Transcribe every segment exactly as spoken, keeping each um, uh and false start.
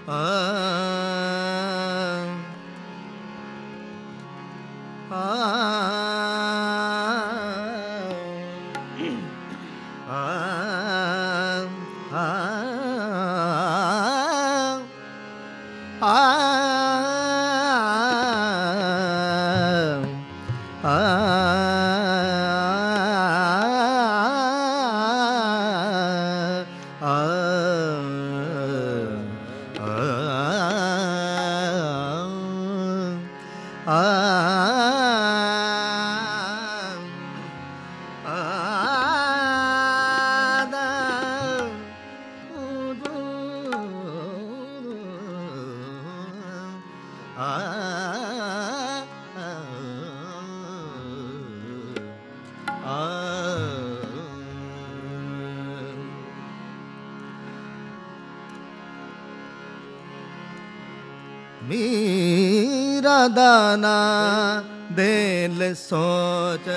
मीरा दाना दिल सोच,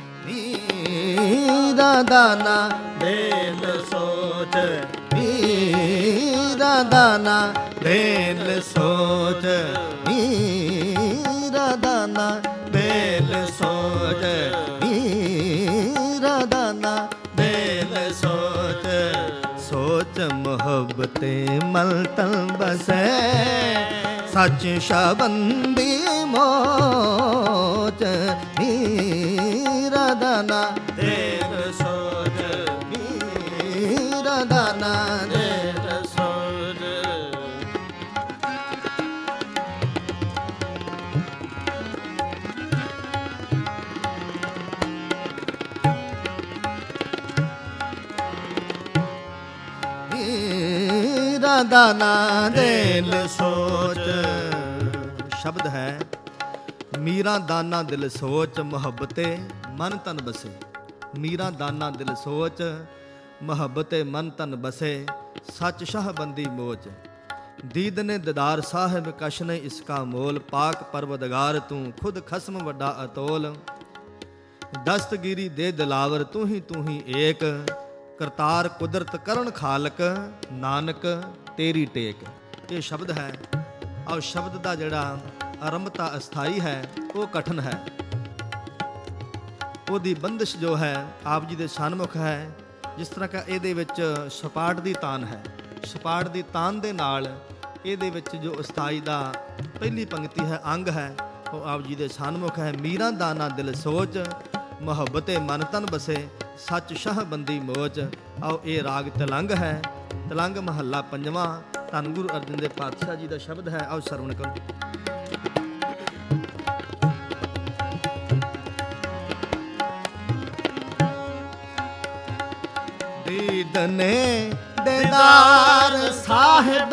मीरा दाना दिल सोच, मीरा दाना दिल सोच, मीरा दाना दिल सोच, मीरा दाना दिल सोच। सोच मोहब्बते मलतन बसे, सच शबंदी मोच, मीरा दाना दिल सोच, मीरा दाना दिल सोच। मीरा दाना दिल सोच। शब्द है मीरा दाना दिल सोच, मुहब्बते मन तन बसे। मीरा दाना दिल सोच, मुहब्बते मन तन बसे, सच शाह बंदी मोच। दीद ने दीदार साहिब कश ने इसका मोल, पाक परवदगार तू खुद खस्म वड्डा अतोल। दस्तगिरी दे दिलावर तू ही तू ही एक, करतार कुदरत करण खालक, नानक तेरी टेक। ये शब्द है और शब्द का जिहड़ा आरंभता अस्थाई है वो कठन है। ਉਹਦੀ ਬੰਦਿਸ਼ जो है आप जी ਦੇ ਸਨਮੁਖ है। जिस तरह का ਇਹਦੇ ਵਿੱਚ ਸਪਾਟ ਦੀ ਤਾਨ ਹੈ, ਸਪਾਟ ਦੀ ਤਾਨ ਦੇ ਨਾਲ ਇਹਦੇ ਵਿੱਚ ਜੋ ਅਸਥਾਈ ਦਾ ਪਹਿਲੀ ਪੰਕਤੀ ਹੈ ਅੰਗ ਹੈ ਉਹ ਆਪ ਜੀ ਦੇ ਸਨਮੁਖ ਹੈ। ਮੀਰਾ ਦਾਨਾ ਦਿਲ ਸੋਚ, ਮੁਹੱਬਤੇ ਮਨ ਤਨ ਬਸੇ, ਸੱਚ ਸ਼ਾਹ ਬੰਦੀ ਮੋਚ। ਆਓ ਇਹ ਰਾਗ ਤਲੰਗ ਹੈ। ਤਲੰਗ ਮਹੱਲਾ ਪੰਜਵਾਂ। ਧੰਨ ਗੁਰੂ ਅਰਜਨ ਦੇਵ ਪਾਤਸ਼ਾਹ ਜੀ ਦਾ ਸ਼ਬਦ ਹੈ। ਆਓ ਸਰਵਣ ਕਰੋ। दीदने दीदार साहिब,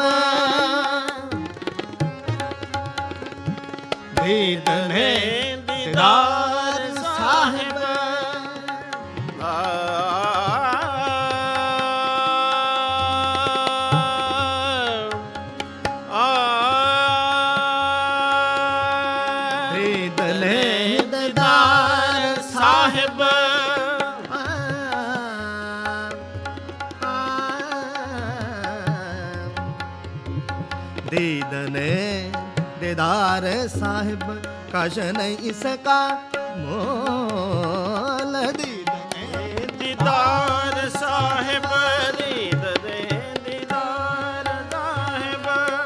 दीदने दीदार साहिब, दीदने दीदार साहिब, दीदने दीदार साहिब कश नहीं इसका मोल। दीदने दीदार साहिब, दीदने दीदार साहिब,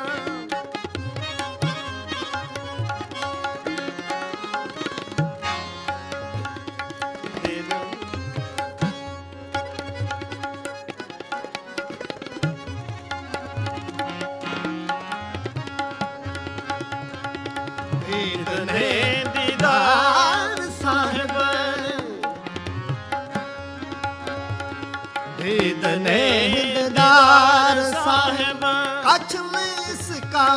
दीदने दीदार साहिब, दीदने दीदार साहिब कछ में इसका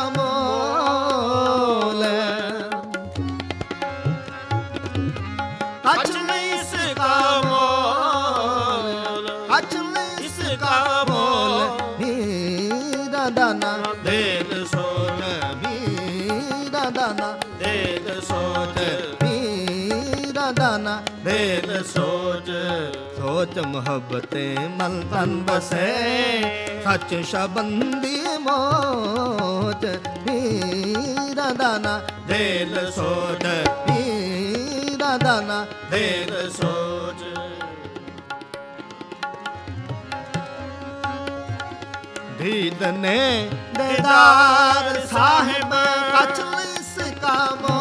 मोल। कछ में इसका मोल, कछ में इसका मोल। मीरा दाना दिल सोच, मीरा दाना दिल सोच, मीरा दाना दिल सोच। सोच मोहब्बते मन तन बसे, सच शबंदी मोच। सोच मीरा दाना दिल सोच मीरा दाना दिल सोच। दीद ने दीदार साहिब कचलिस का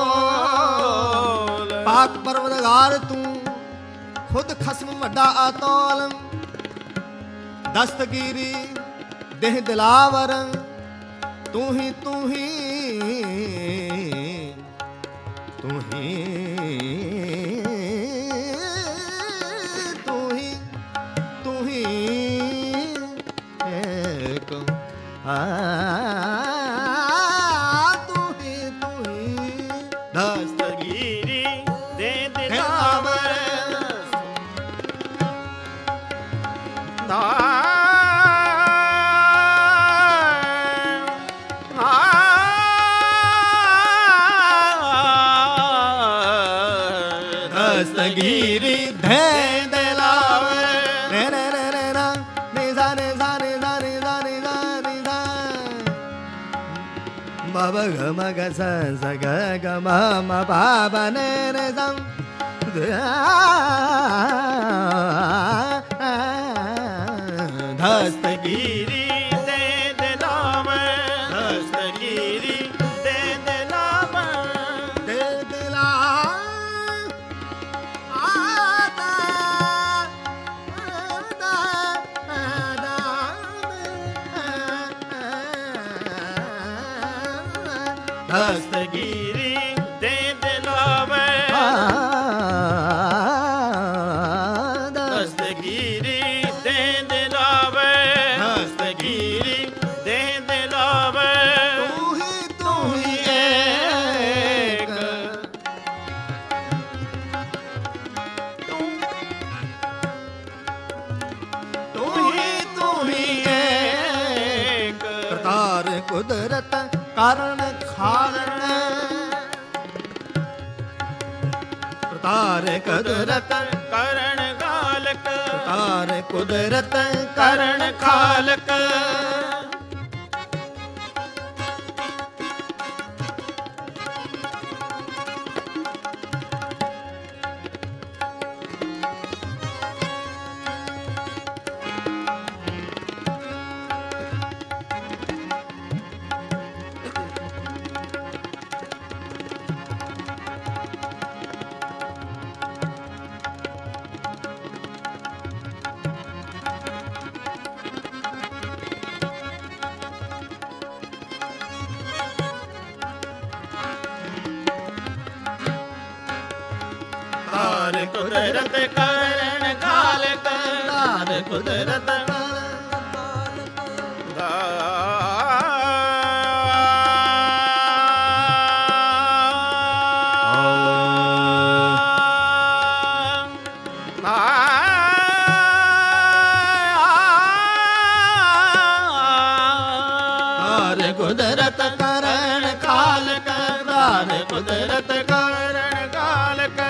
मोल। पाक परवरदिगार तू खुद खसम वड्डा अतौल। दस्तगीरी देह दिलावर तू ही तू ही तू ही तू ही तू ही एक आ तू ही तू ही दस्तगीरी दे दिलावर ना दस्तगीरी धे दिलावर रे रे रे रे रा नि सा नि सा नि सा नि सा नि सा नि सा म ब ग म ग स स ग ग म म प प ने रे सा दस्तगीरी दे दिलावर दस्तगीरी दे दिलावर दे दिलावर आता आता आता दस्तगीरी दे दिलावर दस्तगीरी दे दिलावर दस्तगीरी दे दिलावर तू ही तू ही एक तू ही तू ही एक करतार कुदरत कारण खारण करतार कुदरत करण खालक करतार कुदरत करण खालक कुदरत करण खालक दार कुदरत कुदरत करण खालक दार कुदरत करण खालक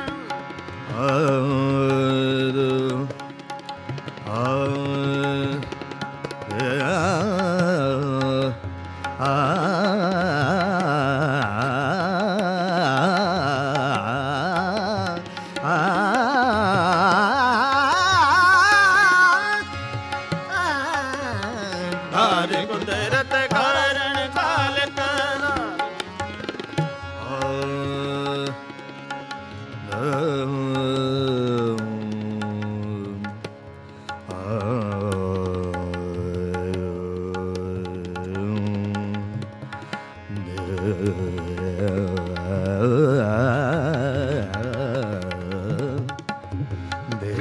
कुदरत कारण खालक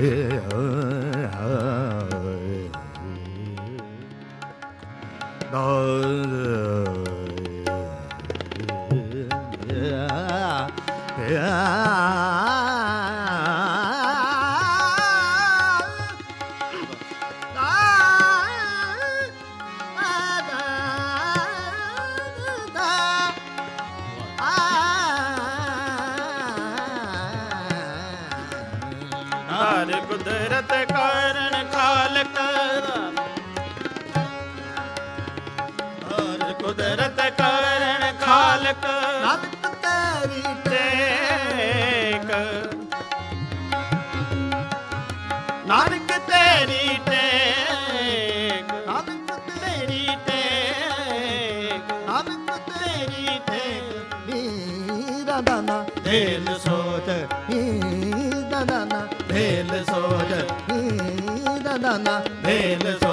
No ਨਾਨਕ ਨਾਨਕ ਤੇਰੀ ਟੇਕ, ਨਾਨਕ ਤੇਰੀ ਟੇਕ, ਨਾਨਕ ਤੇਰੀ ਟੇਕ, ਨਾਨਕ ਤੇਰੀ ਟੇਕ। ਮੀਰਾ ਦਾਨਾ ਦਿਲ ਸੋਚ, ਮੀਰਾ ਦਾਨਾ ਦਿਲ ਸੋਚ, ਮੀਰਾ ਦਾਨਾ ਦਿਲ ਸੋਚ।